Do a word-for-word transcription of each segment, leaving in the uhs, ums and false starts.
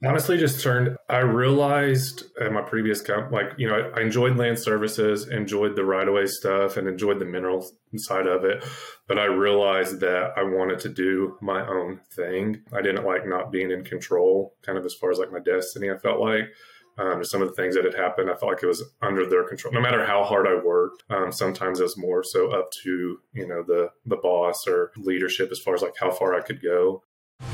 Honestly, just turned, I realized at my previous comp, like, you know, I, I enjoyed land services, enjoyed the right of way stuff, and enjoyed the mineral side of it. But I realized that I wanted to do my own thing. I didn't like not being in control, kind of as far as like my destiny, I felt like. Um, some of the things that had happened, I felt like it was under their control. No matter how hard I worked, um, sometimes it was more so up to, you know, the the boss or leadership as far as like how far I could go.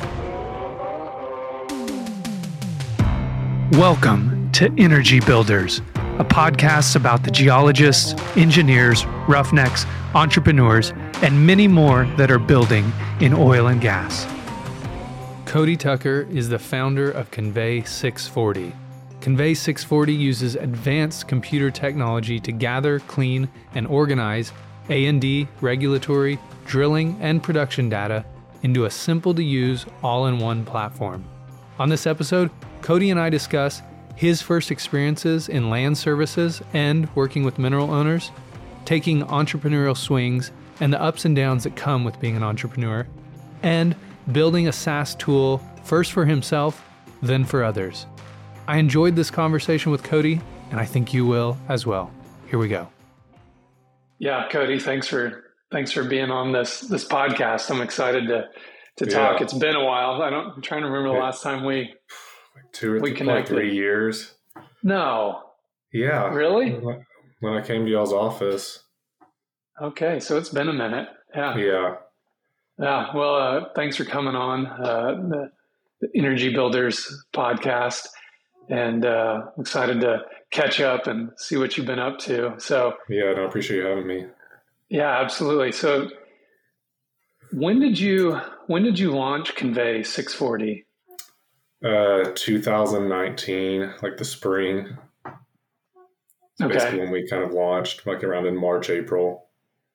Welcome to Energy Builders, a podcast about the geologists, engineers, roughnecks, entrepreneurs, and many more that are building in oil and gas. Cody Tucker is the founder of Convey six forty. Convey six forty uses advanced computer technology to gather, clean, and organize A and D, regulatory, drilling, and production data into a simple-to-use, all-in-one platform. On this episode, Cody and I discuss his first experiences in land services and working with mineral owners, taking entrepreneurial swings and the ups and downs that come with being an entrepreneur, and building a SaaS tool first for himself, then for others. I enjoyed this conversation with Cody, and I think you will as well. Here we go. Yeah, Cody, thanks for thanks for being on this this podcast. I'm excited to to talk. Yeah. It's been a while. I don't. I'm trying to remember the last time we like two or we th- like three years. No. Yeah. Really? When I came to y'all's office. Okay, so it's been a minute. Yeah. Yeah. Yeah. Well, uh, thanks for coming on uh, the, the Energy Builders podcast, and uh, I'm excited to catch up and see what you've been up to. So. Yeah, no, I appreciate you having me. Yeah, absolutely. So. When did you when did you launch Convey six forty? Uh, two thousand nineteen, like the spring. It's okay. Basically when we kind of launched, like around in March, April.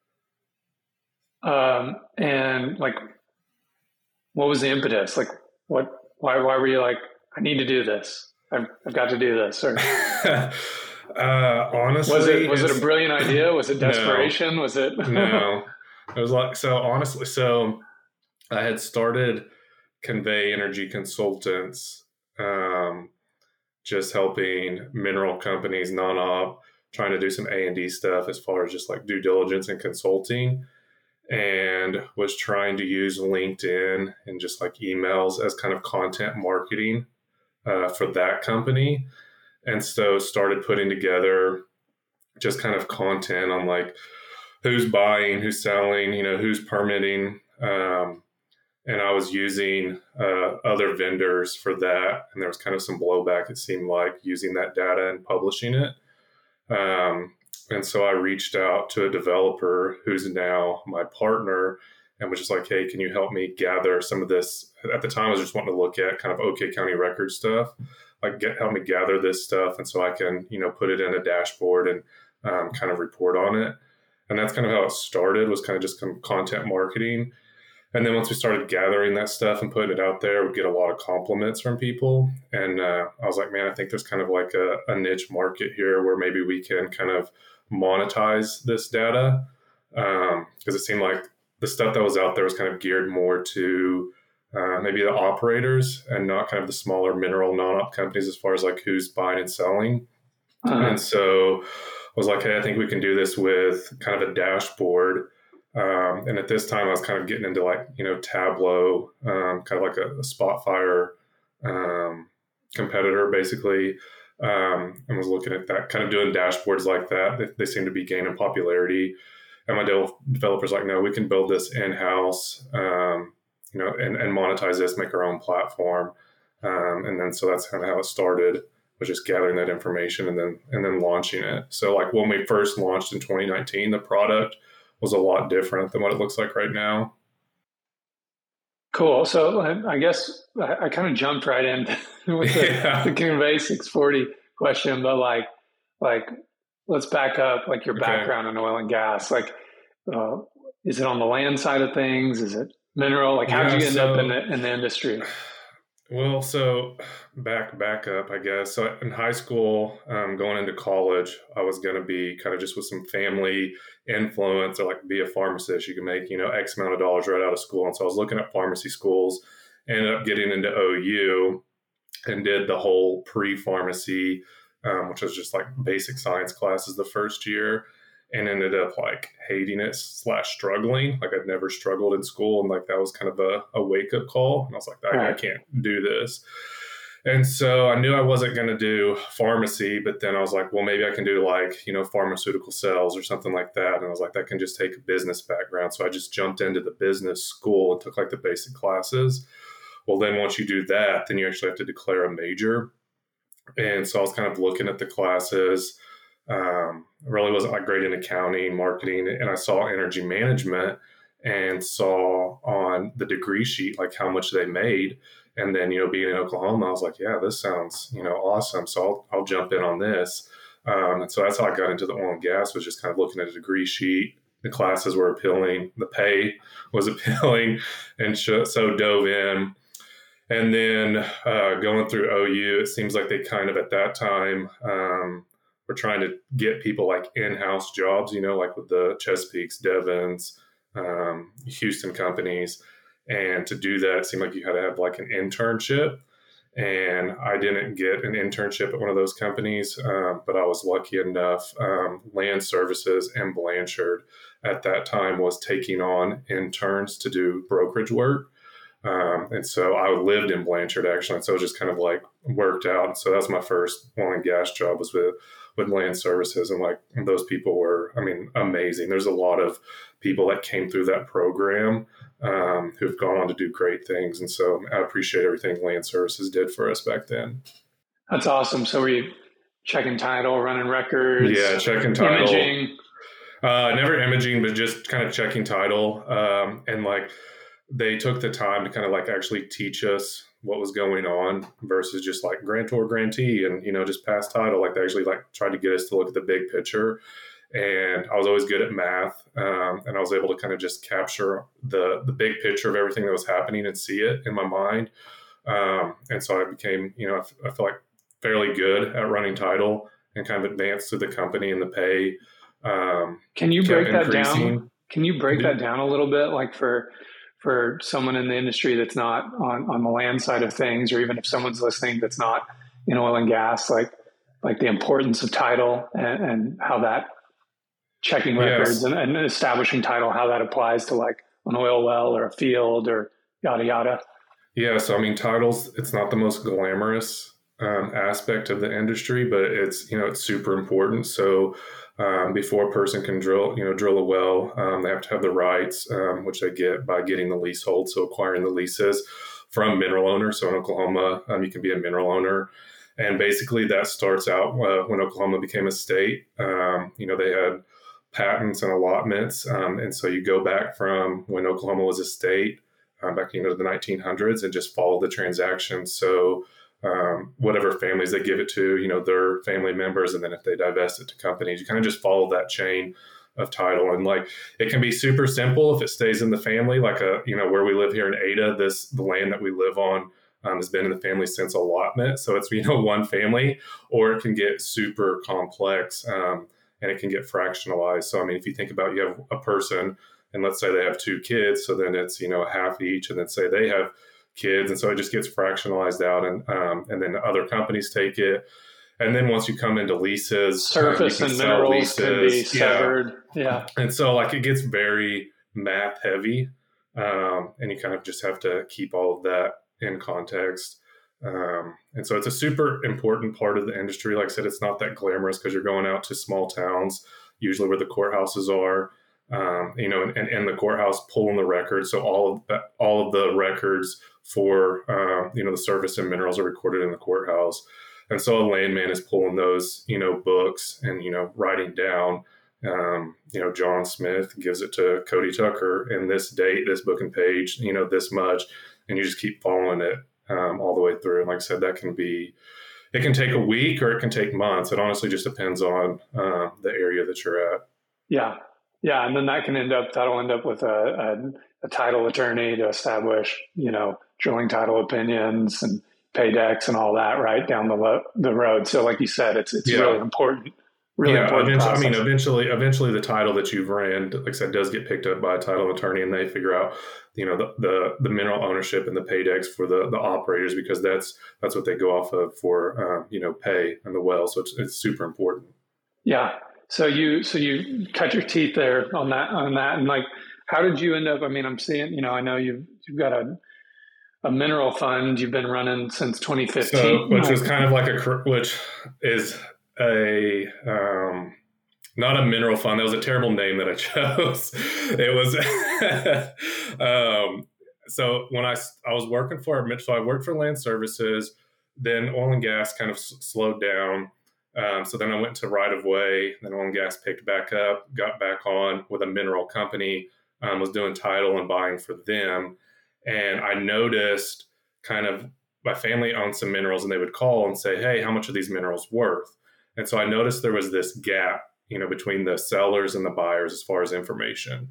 Um, and like, what was the impetus? Like, what? Why? Why were you like, I need to do this? I've, I've got to do this. Or uh, honestly, was it was it a brilliant idea? Was it desperation? No, was it? No. It was like, so honestly, so I had started Convey Energy Consultants, um, just helping mineral companies, non-op, trying to do some A and D stuff as far as just like due diligence and consulting, and was trying to use LinkedIn and just like emails as kind of content marketing uh, for that company. And so started putting together just kind of content on like, who's buying, who's selling, you know, who's permitting. Um, and I was using uh, other vendors for that. And there was kind of some blowback, it seemed like, using that data and publishing it. Um, and so I reached out to a developer who's now my partner and was just like, hey, can you help me gather some of this? At the time, I was just wanting to look at kind of OK County record stuff, like get, help me gather this stuff. And so I can, you know, put it in a dashboard and um, kind of report on it. And that's kind of how it started, was kind of just some content marketing. And then once we started gathering that stuff and putting it out there, we'd get a lot of compliments from people. And uh, I was like, man, I think there's kind of like a, a niche market here where maybe we can kind of monetize this data. Um, because it seemed like the stuff that was out there was kind of geared more to uh, maybe the operators and not kind of the smaller mineral non-op companies as far as like who's buying and selling. Uh-huh. And so I was like, hey, I think we can do this with kind of a dashboard. Um, and at this time, I was kind of getting into like, you know, Tableau, um, kind of like a, a Spotfire um, competitor, basically, um, and was looking at that, kind of doing dashboards like that. They, they seem to be gaining popularity. And my de- developers like, no, we can build this in-house, um, you know, and, and monetize this, make our own platform. Um, and then so that's kind of how it started. Was just gathering that information and then and then launching it. So like when we first launched in twenty nineteen, the product was a lot different than what it looks like right now. Cool. So I guess I, I kind of jumped right in with the, yeah. the Convey six forty question, but like like let's back up, like your background okay. in oil and gas. Like, uh, is it on the land side of things? Is it mineral? Like, how'd yeah, you end so, up in the in the industry? Well, so back back up, I guess. So in high school, um, going into college, I was going to be kind of just with some family influence or like be a pharmacist. You can make, you know, X amount of dollars right out of school. And so I was looking at pharmacy schools, ended up getting into O U. and did the whole pre-pharmacy, um, which was just like basic science classes the first year, and ended up like hating it slash struggling. Like I'd never struggled in school. And like that was kind of a, a wake up call. And I was like, I, I can't do this. And so I knew I wasn't going to do pharmacy, but then I was like, well, maybe I can do like, you know, pharmaceutical sales or something like that. And I was like, that can just take a business background. So I just jumped into the business school and took like the basic classes. Well, then once you do that, then you actually have to declare a major. And so I was kind of looking at the classes. Um, really wasn't like great in accounting, marketing, and I saw energy management and saw on the degree sheet like how much they made. And then, you know, being in Oklahoma, I was like, yeah, this sounds, you know, awesome. So I'll, I'll jump in on this. Um, and so that's how I got into the oil and gas, was just kind of looking at a degree sheet. The classes were appealing. The pay was appealing. And so dove in. And then uh, going through O U, it seems like they kind of at that time um, were trying to get people like in-house jobs, you know, like with the Chesapeakes, Devons, um, Houston companies. And to do that, it seemed like you had to have like an internship. And I didn't get an internship at one of those companies, um, but I was lucky enough. Um, Land Services and Blanchard at that time was taking on interns to do brokerage work. Um, and so I lived in Blanchard actually. And so it just kind of like worked out. And so that was my first oil and gas job, was with, with Land Services. And like those people were, I mean, amazing. There's a lot of people that came through that program um, who've gone on to do great things. And so I appreciate everything Land Services did for us back then. That's awesome. So were you checking title, running records? Yeah, checking title. Imaging? Uh, never imaging, but just kind of checking title. Um, and like, they took the time to kind of like actually teach us what was going on versus just like grantor, grantee, and, you know, just pass title. Like they actually like tried to get us to look at the big picture. And I was always good at math. Um, and I was able to kind of just capture the, the big picture of everything that was happening and see it in my mind. Um, and so I became, you know, I, I feel like fairly good at running title and kind of advanced through the company and the pay. Um, Can you break that down? Can you break that down a little bit? Like for, for someone in the industry that's not on, on the land side of things, or even if someone's listening that's not in oil and gas, like like the importance of title and, and how that checking records yes. and, and establishing title, how that applies to like an oil well or a field or yada, yada. Yeah. So, I mean, titles, it's not the most glamorous um, aspect of the industry, but it's, you know, it's super important. So Um, before a person can drill, you know, drill a well, um, they have to have the rights, um, which they get by getting the leasehold. So acquiring the leases from mineral owners. So in Oklahoma, um, you can be a mineral owner. And basically that starts out uh, when Oklahoma became a state. Um, you know, they had patents and allotments. Um, and so you go back from when Oklahoma was a state uh, back into the nineteen hundreds and just follow the transaction. So Um, whatever families they give it to, you know, their family members. And then if they divest it to companies, you kind of just follow that chain of title. And like, it can be super simple if it stays in the family, like a, you know, where we live here in Ada, this, the land that we live on um, has been in the family since allotment. So it's, you know, one family, or it can get super complex um, and it can get fractionalized. So, I mean, if you think about, you have a person and let's say they have two kids, so then it's, you know, half each, and then say they have kids, and so it just gets fractionalized out, and um, and then other companies take it, and then once you come into leases, surface um, and minerals leases, can be severed, yeah. yeah. And so like it gets very math heavy, um, and you kind of just have to keep all of that in context. Um, and so it's a super important part of the industry. Like I said, it's not that glamorous because you're going out to small towns, usually where the courthouses are. Um, you know, and, and, and the courthouse pulling the records. So all of the, all of the records for, uh, you know, the surface and minerals are recorded in the courthouse. And so a landman is pulling those, you know, books and, you know, writing down, um, you know, John Smith gives it to Cody Tucker in this date, this book and page, you know, this much, and you just keep following it um, all the way through. And like I said, that can be, it can take a week or it can take months. It honestly just depends on uh, the area that you're at. Yeah. Yeah, and then that can end up, that'll end up with a, a, a title attorney to establish, you know, drilling title opinions and pay decks and all that right down the lo- the road. So like you said, it's it's yeah. really important. really yeah, important eventually, I process. mean, eventually, eventually the title that you've ran, like I said, does get picked up by a title attorney, and they figure out, you know, the, the, the mineral ownership and the paydex for the, the operators, because that's, that's what they go off of for, um, you know, pay and the well. So it's, it's super important. Yeah. So you, so you cut your teeth there on that, on that. And like, how did you end up? I mean, I'm seeing, you know, I know you've, you've got a, a mineral fund you've been running since twenty fifteen. So, which was kind of like a, which is a, um, not a mineral fund. That was a terrible name that I chose. It was, um, so when I, I was working for, so I worked for Land Services, then oil and gas kind of s- slowed down. Um, so then I went to right of way, then oil and gas picked back up, got back on with a mineral company, um, was doing title and buying for them. And I noticed kind of my family owned some minerals, and they would call and say, hey, how much are these minerals worth? And so I noticed there was this gap, you know, between the sellers and the buyers as far as information.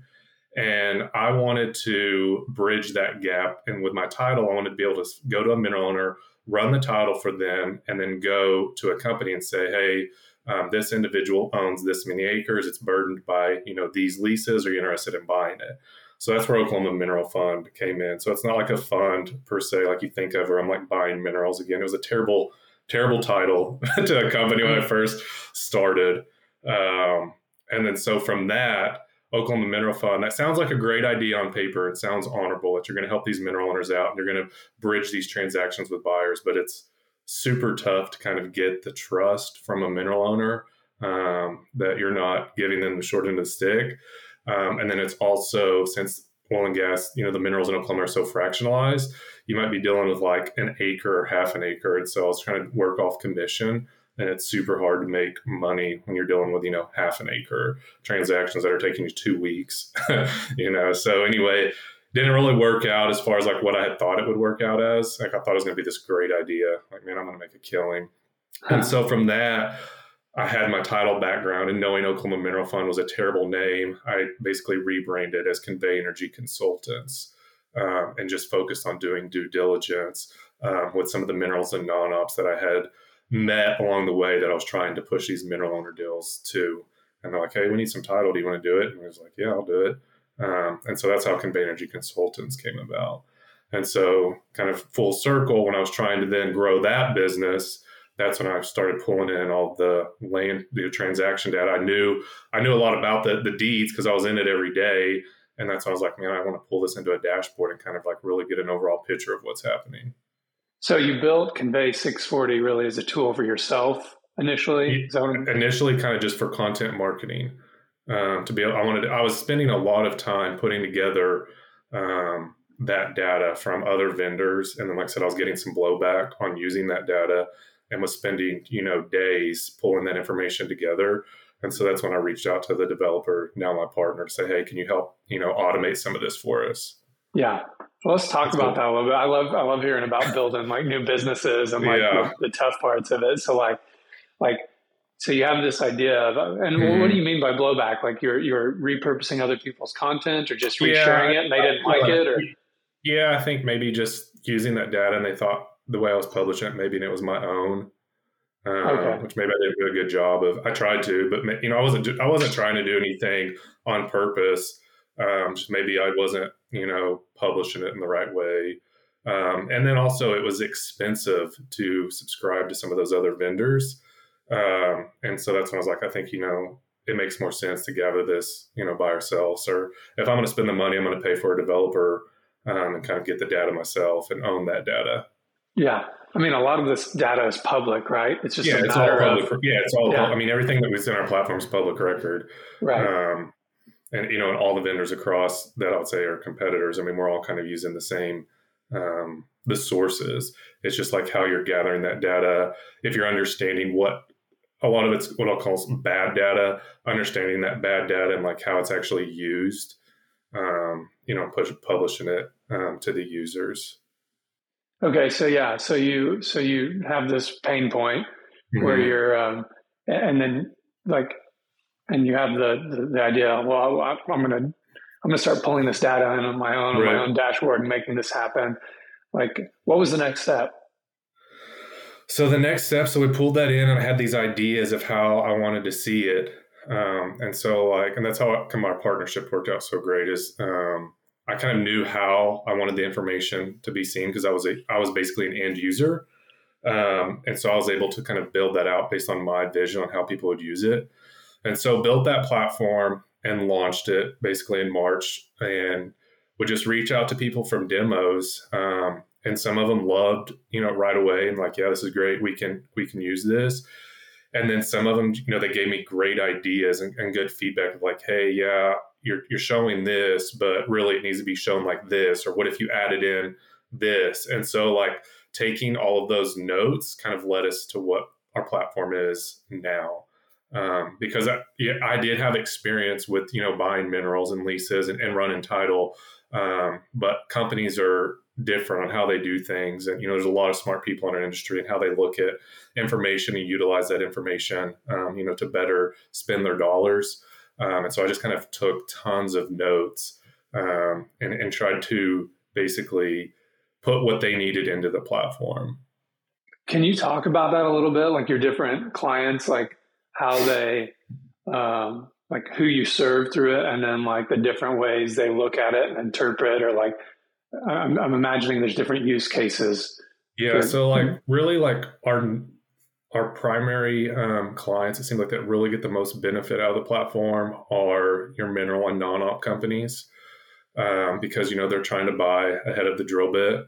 And I wanted to bridge that gap. And with my title, I wanted to be able to go to a mineral owner, run the title for them, and then go to a company and say, hey, um, this individual owns this many acres. It's burdened by, you know, these leases. Are you interested in buying it? So that's where Oklahoma Mineral Fund came in. So it's not like a fund per se, like you think of, where I'm like buying minerals again. It was a terrible, terrible title to a company when I first started. Um, and then so from that, Oklahoma Mineral Fund, that sounds like a great idea on paper. It sounds honorable that you're going to help these mineral owners out and you're going to bridge these transactions with buyers, but it's super tough to kind of get the trust from a mineral owner um, that you're not giving them the short end of the stick. Um, and then it's also, since oil and gas, you know, the minerals in Oklahoma are so fractionalized, you might be dealing with like an acre or half an acre. And so I was trying to work off commission, and it's super hard to make money when you're dealing with, you know, half an acre transactions that are taking you two weeks, you know? So anyway, didn't really work out as far as like what I had thought it would work out as. Like I thought it was going to be this great idea. Like, man, I'm going to make a killing. Huh. And so from that, I had my title background, and knowing Oklahoma Mineral Fund was a terrible name, I basically rebranded as Convey Energy Consultants, um, and just focused on doing due diligence um, with some of the minerals and non-ops that I had met along the way that I was trying to push these mineral owner deals to. And they're like, hey, we need some title. Do you want to do it? And I was like, yeah, I'll do it. Um, and so that's how Convey Energy Consultants came about. And so kind of full circle, when I was trying to then grow that business, that's when I started pulling in all the land, the transaction data. I knew, I knew a lot about the, the deeds because I was in it every day. And that's when I was like, man, I want to pull this into a dashboard and kind of like really get an overall picture of what's happening. So you built Convey six forty really as a tool for yourself initially? Is that what initially, kind of just for content marketing. Um, to be able, I wanted, to, I was spending a lot of time putting together um, that data from other vendors. And then, like I said, I was getting some blowback on using that data, and was spending, you know, days pulling that information together. And so that's when I reached out to the developer, now my partner, to say, hey, can you help, you know, automate some of this for us? Yeah. Well, let's talk that's about cool. that a little bit. I love, I love hearing about building like new businesses and like yeah. the, the tough parts of it. So like, like, so you have this idea of, and mm-hmm. what do you mean by blowback? Like you're, you're repurposing other people's content or just resharing yeah, it and they didn't I, like I, it or? Yeah, I think maybe just using that data, and they thought the way I was publishing it, maybe it was my own, um, okay. which maybe I didn't do a good job of. I tried to, but you know, I wasn't, I wasn't trying to do anything on purpose. Um, just maybe I wasn't, you know, publishing it in the right way. Um, and then also it was expensive to subscribe to some of those other vendors. Um, and so that's when I was like, I think, you know, it makes more sense to gather this, you know, by ourselves, or if I'm going to spend the money, I'm going to pay for a developer um, and kind of get the data myself and own that data. Yeah. I mean, a lot of this data is public, right? It's just yeah, a it's matter all public. of, yeah, it's all, yeah. I mean, everything that we see on our platform is public record. Right. Um, and, you know, and all the vendors across that I would say are competitors. I mean, we're all kind of using the same, um, the sources. It's just like how you're gathering that data. If you're understanding what, a lot of it's what I'll call bad data, understanding that bad data and like how it's actually used, um, you know, push, publishing it um, to the users. Okay. So, yeah. So you, so you have this pain point mm-hmm. where you're, um, and then like, and you have the, the, the idea, well, I, I'm going to, I'm going to start pulling this data in on my own, right. on my own dashboard and making this happen. Like, what was the next step? So the next step, so we pulled that in and I had these ideas of how I wanted to see it. Um, and so like, and that's how come our partnership worked out so great is, um, I kind of knew how I wanted the information to be seen because I was a, I was basically an end user. Um, and so I was able to kind of build that out based on my vision on how people would use it. And so built that platform and launched it basically in March and would just reach out to people from demos. Um, and some of them loved, you know, right away and like, yeah, this is great. We can, we can use this. And then some of them, you know, they gave me great ideas and, and good feedback like, hey, yeah, you're, you're showing this, but really it needs to be shown like this, or what if you added in this? And so like taking all of those notes kind of led us to what our platform is now. Um, because I, yeah, I did have experience with, you know, buying minerals and leases and, and running title. Um, but companies are different on how they do things. And, you know, there's a lot of smart people in our industry and how they look at information and utilize that information, um, you know, to better spend their dollars. Um, and so I just kind of took tons of notes um, and, and tried to basically put what they needed into the platform. Can you talk about that a little bit? Like your different clients, like how they, um, like who you serve through it, and then like the different ways they look at it and interpret, or like, I'm, I'm imagining there's different use cases. Yeah. For, so like really like our, our primary um, clients, it seems like that really get the most benefit out of the platform are your mineral and non-op companies. Um, because, you know, they're trying to buy ahead of the drill bit.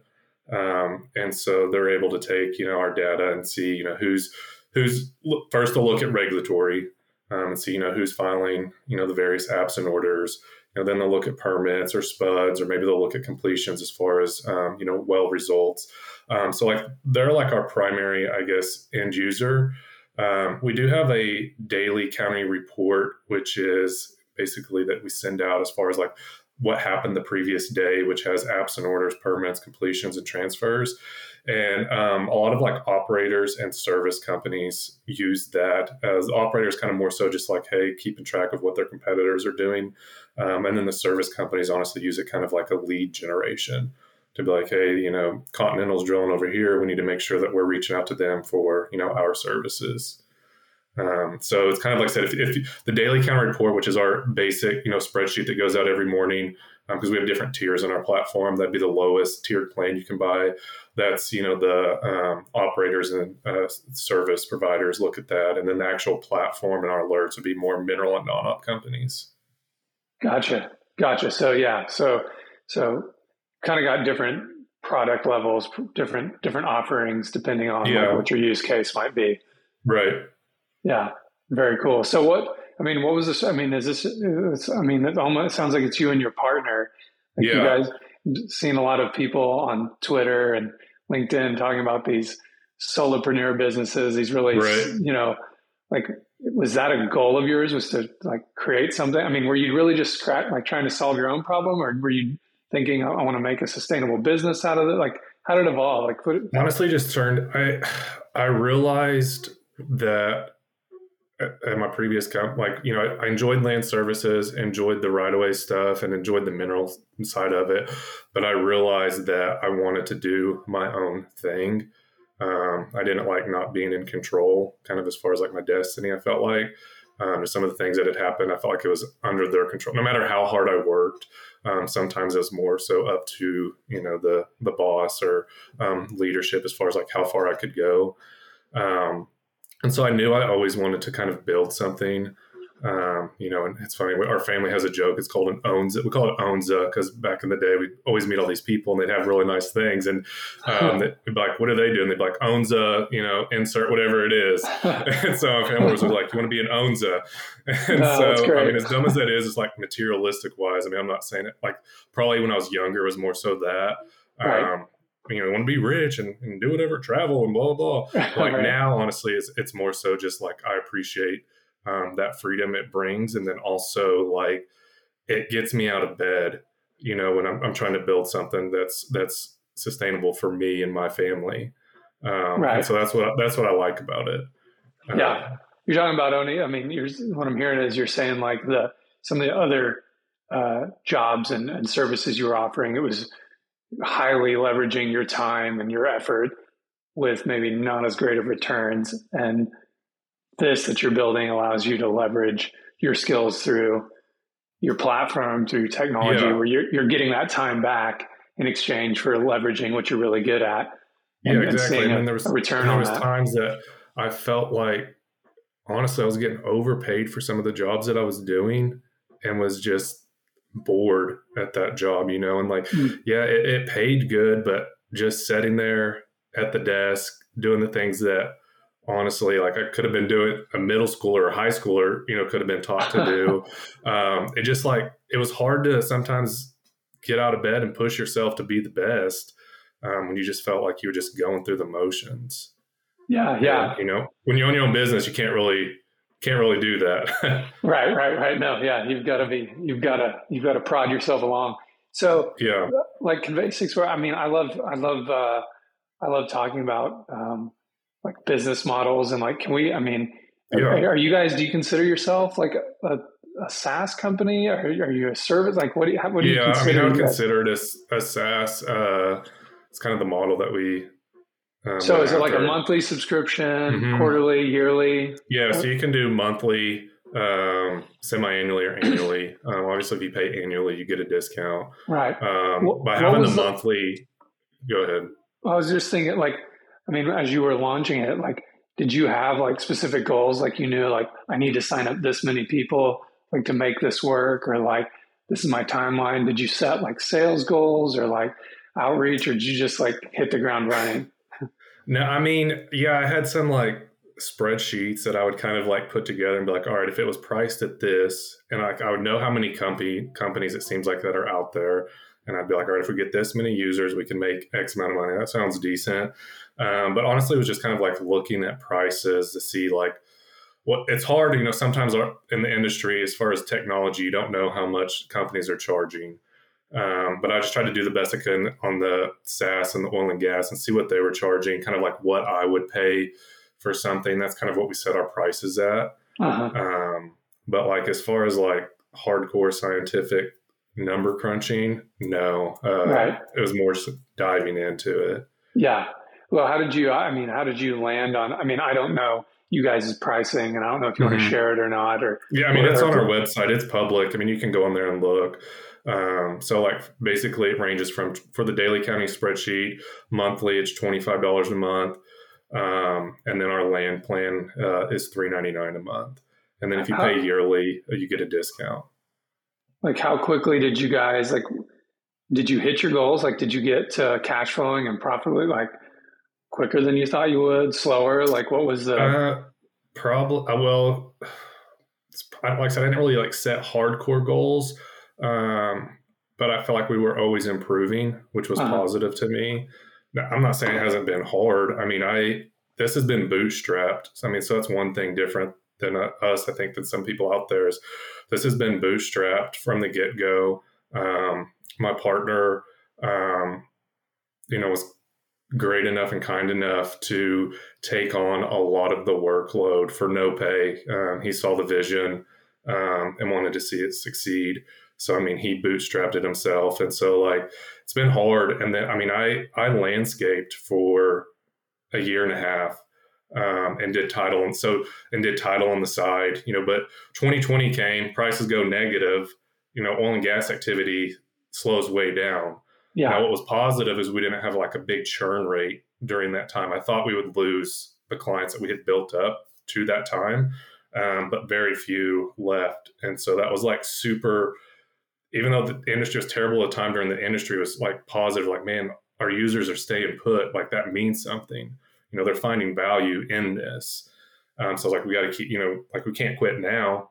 Um, and so they're able to take, you know, our data and see, you know, who's, who's first they'll look at regulatory um, and see, you know, who's filing, you know, the various apps and orders. You know, then they'll look at permits or spuds, or maybe they'll look at completions as far as, um, you know, well results. Um, so like they're like our primary, I guess, end user. Um, we do have a daily county report, which is basically that we send out as far as like what happened the previous day, which has apps and orders, permits, completions, and transfers. And um, a lot of like operators and service companies use that as operators kind of more so just like, hey, keeping track of what their competitors are doing. Um, and then the service companies honestly use it kind of like a lead generation to be like, hey, you know, Continental's drilling over here. We need to make sure that we're reaching out to them for, you know, our services. Um, so it's kind of like I said, if, if the daily county report, which is our basic, you know, spreadsheet that goes out every morning, because um, we have different tiers on our platform, that'd be the lowest tiered plan you can buy. That's, you know, the um, operators and uh, service providers look at that. And then the actual platform and our alerts would be more mineral and non-op companies. Gotcha. Gotcha. So, yeah. So, so kind of got different product levels, different, different offerings, depending on yeah. like what your use case might be. Right. Yeah. Very cool. So what, I mean, what was this? I mean, is this, it's, I mean, it almost sounds like it's you and your partner. Like yeah. You guys seen a lot of people on Twitter and LinkedIn talking about these solopreneur businesses, these really, right. you know, like, was that a goal of yours, was to like create something? I mean, were you really just scratch, like trying to solve your own problem, or were you thinking, I, I want to make a sustainable business out of it? Like, how did it evolve? Like, what, honestly, just turned, I, I realized that at my previous comp, like, you know, I enjoyed land services, enjoyed the right-of-way stuff, and enjoyed the mineral side of it. But I realized that I wanted to do my own thing. Um, I didn't like not being in control, kind of as far as like my destiny, I felt like. Um, some of the things that had happened, I felt like it was under their control. No matter how hard I worked, um, sometimes it was more so up to, you know, the the boss or um, leadership as far as like how far I could go. Um, And so I knew I always wanted to kind of build something, um, you know, and it's funny, our family has a joke. It's called an Ownza. We call it Ownza because back in the day, we'd always meet all these people and they'd have really nice things. And um, they'd be like, what do they do? And they'd be like, Ownza, you know, insert whatever it is. And so our family was like, you want to be an Ownza? And no, so, I mean, as dumb as that is, it's like materialistic wise. I mean, I'm not saying it like probably when I was younger, it was more so that. Right. Um, you know, want to be rich and, and do whatever, travel and blah, blah, blah. Like right. Now, honestly, it's, it's more so just like, I appreciate um, that freedom it brings. And then also like, it gets me out of bed, you know, when I'm, I'm trying to build something that's, that's sustainable for me and my family. Um, right. And so that's what, that's what I like about it. Yeah. Uh, you're talking about owning, I mean, you're, what I'm hearing is you're saying like the, some of the other uh, jobs and, and services you were offering, it was highly leveraging your time and your effort. with maybe not as great of returns. And this that you're building allows you to leverage your skills through your platform, through technology, Yeah. where you're, you're getting that time back in exchange for leveraging what you're really good at. And, yeah, exactly. And, and then a, there was, a return and there on was that. times that I felt like, honestly, I was getting overpaid for some of the jobs that I was doing and was just bored at that job, you know, and like, mm. yeah, it, it paid good, but just sitting there at the desk, doing the things that honestly, like I could have been doing, a middle schooler or high schooler, you know, could have been taught to do. um, it just like, it was hard to sometimes get out of bed and push yourself to be the best um, when you just felt like you were just going through the motions. Yeah. Yeah. And, you know, when you own your own business, you can't really, can't really do that. right. Right. Right. No. Yeah. You've got to be, you've got to, you've got to prod yourself along. So yeah, like Convey six, I mean, I love, I love, uh, I love talking about, um, like business models and like, can we, I mean, yeah. are, are you guys, do you consider yourself like a, a, a SaaS company or are you a service? Like what do you, what do yeah, you consider? I mean, I would consider it as a SaaS. Uh, it's kind of the model that we, um, so is it like a monthly subscription, mm-hmm. quarterly, yearly? Yeah. So you can do monthly, um, semi-annually or annually. Um, obviously if you pay annually, you get a discount. Right. Um, what, by having the monthly, the, go ahead. I was just thinking like, I mean, as you were launching it, like, did you have like specific goals? Like you knew like, I need to sign up this many people like to make this work, or like, this is my timeline. Did you set like sales goals or like outreach, or did you just like hit the ground running? No, I mean, yeah, I had some like spreadsheets that I would kind of like put together and be like, all right, if it was priced at this, and like, I would know how many company companies it seems like that are out there. And I'd be like, all right, if we get this many users, we can make X amount of money. That sounds decent. Um, but honestly, it was just kind of like looking at prices to see like what it's hard, you know, sometimes in the industry, as far as technology, you don't know how much companies are charging. Um, but I just tried to do the best I could on the SaaS and the oil and gas and see what they were charging, kind of like what I would pay for something. That's kind of what we set our prices at. Uh-huh. Um, but like, as far as like hardcore scientific number crunching, no, uh, right. It was more diving into it. Yeah. Well, how did you, I mean, how did you land on, I mean, I don't know you guys' pricing and I don't know if you mm-hmm. want to share it or not, or. Yeah. I mean, it's on our website. It's public. I mean, you can go on there and look. Um, so like basically it ranges from, for the daily counting spreadsheet, monthly, it's twenty-five dollars a month. Um, and then our land plan, uh, is three ninety-nine a month. And then if you pay yearly, you get a discount. Like how quickly did you guys, like, did you hit your goals? Like, did you get uh, cash flowing and profitably, like quicker than you thought you would, slower? Like what was the? Uh, probably, well, it's, like I said, I didn't really like set hardcore goals. Um, but I felt like we were always improving, which was uh-huh. positive to me. Now, I'm not saying it hasn't been hard. I mean, I, this has been bootstrapped. So, I mean, so that's one thing different than us. I think that some people out there is this has been bootstrapped from the get go. Um, my partner, um, you know, was great enough and kind enough to take on a lot of the workload for no pay. Um, he saw the vision, um, and wanted to see it succeed. So, I mean, he bootstrapped it himself. And so like, it's been hard. And then, I mean, I, I landscaped for a year and a half, um, and did title. And so, and did title on the side, you know, but twenty twenty came, prices go negative, you know, oil and gas activity slows way down. Yeah. Now, what was positive is we didn't have like a big churn rate during that time. I thought we would lose the clients that we had built up to that time. Um, but very few left. And so that was like super, even though the industry was terrible at the time, during the industry was like positive, like, man, our users are staying put. Like that means something, you know, they're finding value in this. Um, so like, we got to keep, you know, like we can't quit now.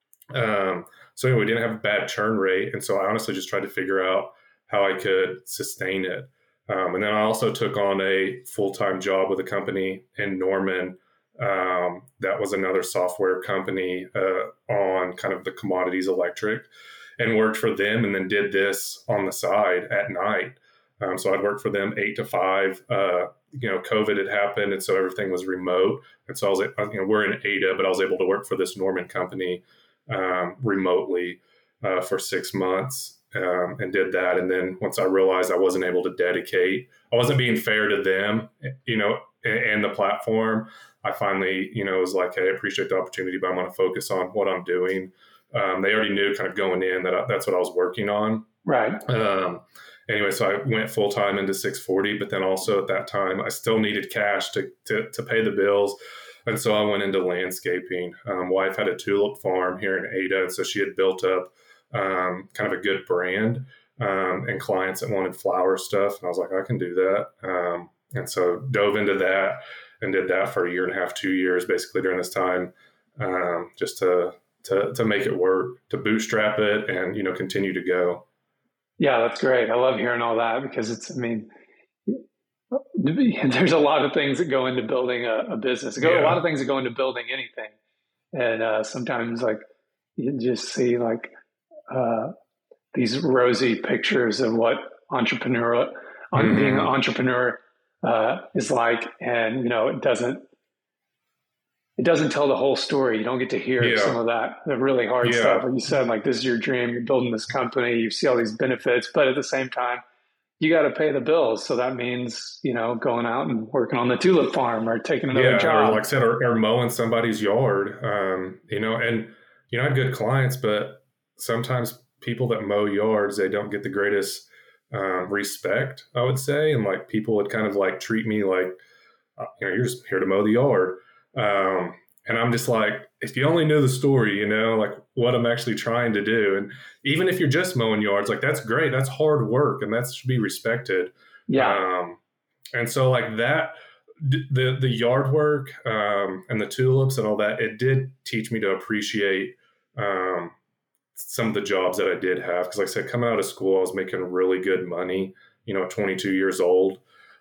Um, so anyway, we didn't have a bad churn rate. And so I honestly just tried to figure out how I could sustain it. Um, and then I also took on a full-time job with a company in Norman. Um, that was another software company, uh, on kind of the commodities electric, and worked for them, and then did this on the side at night. Um, so I'd work for them eight to five, uh, you know, COVID had happened. And so everything was remote. And so I was, you know, we're in Ada, but I was able to work for this Norman company, um, remotely, uh, for six months, um, and did that. And then once I realized I wasn't able to dedicate, I wasn't being fair to them, you know, and, and the platform, I finally, you know, was like, hey, I appreciate the opportunity, but I'm going to focus on what I'm doing. Um, they already knew kind of going in that I, that's what I was working on. Right. Um, anyway, so I went full time into six forty, but then also at that time, I still needed cash to, to, to pay the bills. And so I went into landscaping. Um, wife had a tulip farm here in Ada. And so she had built up um, kind of a good brand um, and clients that wanted flower stuff. And I was like, I can do that. Um, and so dove into that and did that for a year and a half, two years, basically during this time, um, just to, to, to make it work, to bootstrap it and, you know, continue to go. Yeah, that's great. I love hearing all that because it's, I mean, there's a lot of things that go into building a, a business. Go, yeah. A lot of things that go into building anything. And uh, sometimes like you just see like uh, these rosy pictures of what entrepreneur, mm-hmm. being an entrepreneur uh, is like. And, you know, it doesn't, it doesn't tell the whole story. You don't get to hear yeah. some of that, the really hard yeah. stuff. Like you said, like, this is your dream. You're building this company. You see all these benefits, but at the same time, you got to pay the bills. So that means, you know, going out and working on the tulip farm or taking another yeah, job. Or like I said, or, or mowing somebody's yard, um, you know, and, you know, I had good clients, but sometimes people that mow yards, they don't get the greatest um, respect, I would say. And like people would kind of like treat me like, you know, you're just here to mow the yard. Um, and I'm just like, if you only knew the story, you know, like what I'm actually trying to do. And even if you're just mowing yards, like that's great. That's hard work and that should be respected. Yeah. Um, and so like that, the, the yard work, um, and the tulips and all that, it did teach me to appreciate, um, some of the jobs that I did have. Cause like I said, coming out of school, I was making really good money, you know, at twenty-two years old.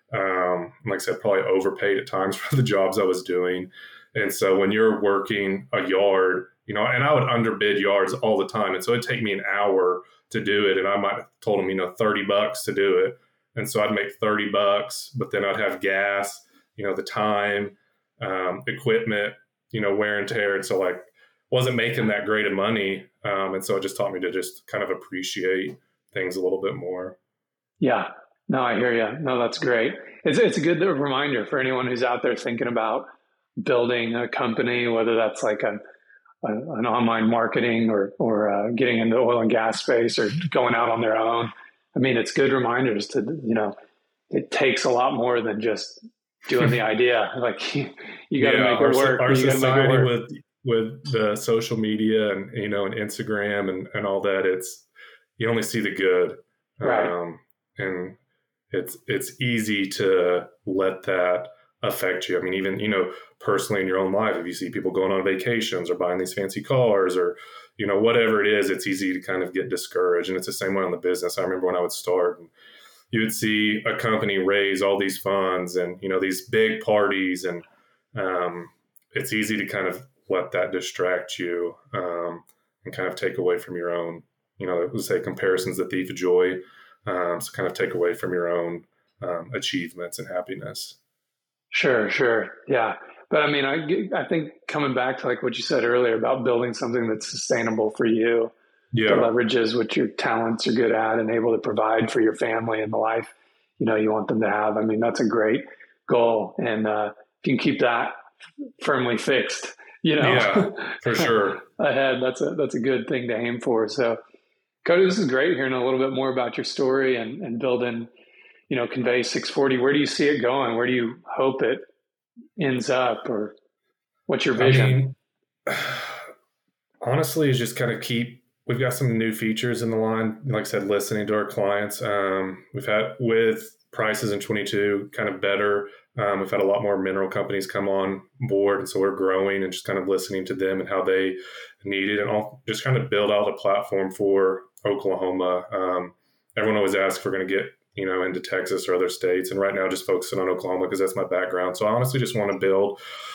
Um, like I said, probably overpaid at times for the jobs I was doing. And so when you're working a yard, you know, and I would underbid yards all the time. And so it'd take me an hour to do it. And I might have told them, you know, thirty bucks to do it. And so I'd make thirty bucks, but then I'd have gas, you know, the time, um, equipment, you know, wear and tear. And so like wasn't making that great of money. Um, and so it just taught me to just kind of appreciate things a little bit more. Yeah. No, I hear you. No, that's great. It's it's a good reminder for anyone who's out there thinking about building a company, whether that's like a, a an online marketing or or uh, getting into the oil and gas space or going out on their own. I mean, it's good reminders to, you know, it takes a lot more than just doing the idea. Like you, you got to yeah, make it work. Our you society make it work. with with the social media and, you know, and Instagram and, and all that, it's, you only see the good. Right. Um, and it's, it's easy to let that affect you. I mean, even, you know, personally in your own life, if you see people going on vacations or buying these fancy cars or, you know, whatever it is, it's easy to kind of get discouraged. And it's the same way on the business. I remember when I would start and you would see a company raise all these funds and, you know, these big parties and um, it's easy to kind of let that distract you um, and kind of take away from your own, you know, let's say comparison's the thief of joy. Um, so kind of take away from your own um, achievements and happiness. Sure, sure. Yeah. But I mean, I, I think coming back to like what you said earlier about building something that's sustainable for you, yeah. that leverages what your talents are good at and able to provide for your family and the life, you know, you want them to have. I mean, that's a great goal. And uh, if you can keep that firmly fixed, you know, yeah, for sure. ahead, that's a, that's a good thing to aim for. So Cody, this is great hearing a little bit more about your story and, and building, you know, Convey six forty. Where do you see it going? Where do you hope it ends up, or what's your vision? I mean, honestly, is just kind of keep, we've got some new features in the line. Like I said, listening to our clients. Um, we've had with prices in twenty-two kind of better. Um, we've had a lot more mineral companies come on board. And so we're growing and just kind of listening to them and how they need it and all, just kind of build out a platform for Oklahoma. Um, everyone always asks if we're going to get, you know, into Texas or other states. And right now just focusing on Oklahoma because that's my background. So I honestly just want to build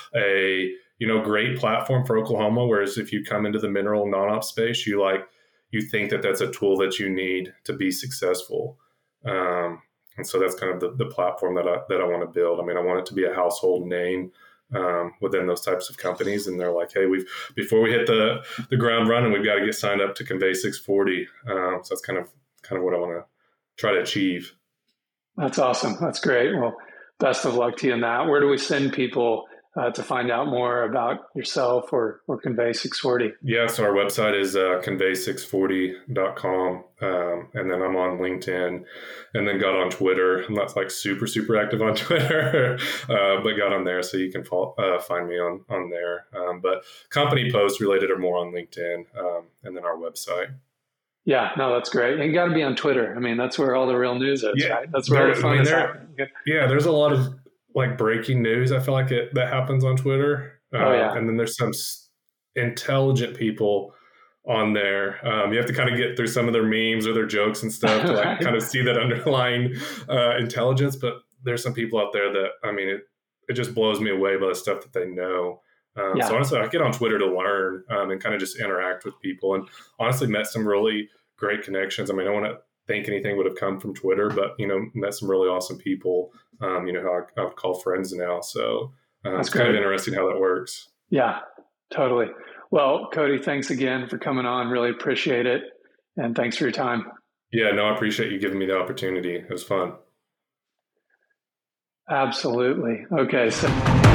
a, you know, great platform for Oklahoma. Whereas if you come into the mineral non-op space, you like, you think that that's a tool that you need to be successful. Um, and so that's kind of the, the platform that I, that I want to build. I mean, I want it to be a household name um, within those types of companies. And they're like, hey, we've, before we hit the, the ground running, we've got to get signed up to Convey six forty. Um, so that's kind of, kind of what I want to try to achieve. That's awesome. That's great. Well, best of luck to you in that. Where do we send people uh, to find out more about yourself or, or Convey six forty? Yeah, so our website is uh, convey six forty dot com. Um, and then I'm on LinkedIn and then got on Twitter. I'm not like super, super active on Twitter, uh, but got on there. So you can follow, uh, find me on, on there. Um, but company posts related are more on LinkedIn um, and then our website. Yeah, no, that's great. And you got to be on Twitter. I mean, that's where all the real news is, yeah, right? That's where all the fun I mean, is happening. Yeah, there's a lot of like breaking news. I feel like it that happens on Twitter. Uh, oh, yeah. And then there's some intelligent people on there. Um, you have to kind of get through some of their memes or their jokes and stuff to like kind of see that underlying uh, intelligence. But there's some people out there that, I mean, it, it just blows me away by the stuff that they know. Um, yeah. So honestly, I get on Twitter to learn um, and kind of just interact with people, and honestly met some really great connections. I mean, I don't want to think anything would have come from Twitter, but, you know, met some really awesome people, um, you know, who I, I would call friends now. So uh, it's kind of interesting how that works. Yeah, totally. Well, Cody, thanks again for coming on. Really appreciate it. And thanks for your time. Yeah, no, I appreciate you giving me the opportunity. It was fun. Absolutely. Okay. So.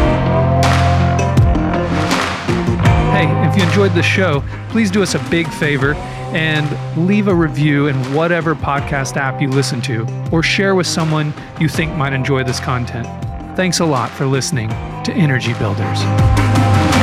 Hey, if you enjoyed the show, please do us a big favor and leave a review in whatever podcast app you listen to, or share with someone you think might enjoy this content. Thanks a lot for listening to Energy Builders.